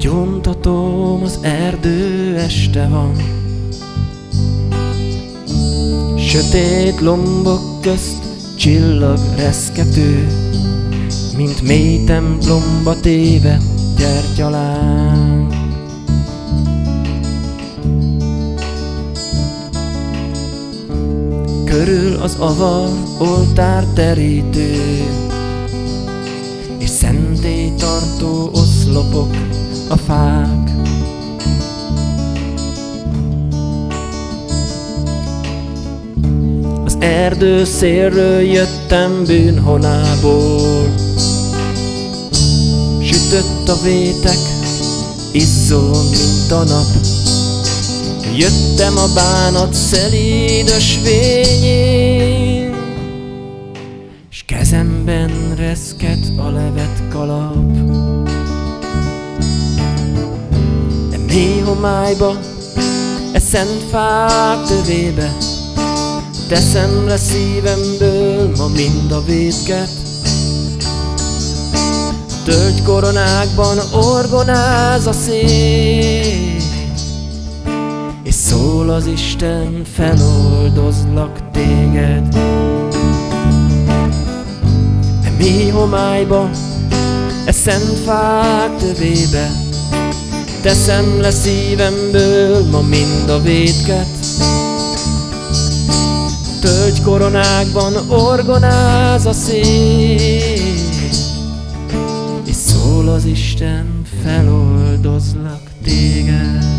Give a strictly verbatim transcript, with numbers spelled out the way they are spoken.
Gyóntatom, az erdő, este van. Sötét lombok közt csillag reszkető, mint mély templomba téve gyertyaláng. Körül az avar oltár terítő, és szentélytartó oszlopok a fák. Az erdő szélről jöttem bűnhonából, sütött a vétek, izzó, mint a nap. Jöttem a bánat szelíd ösvényén, s kezemben reszket a levet kalap. E mély homályba, e szent fák tövébe teszem le szívemből ma mind a vétket. Tölgykoronákban orgonáz a szél, és szól az Isten, feloldozlak téged. E mély homályba, e szent fák tövébe teszem le szívemből ma mind a vétket. Tölgykoronákban orgonáz a szél, és szól az Isten, feloldozlak téged.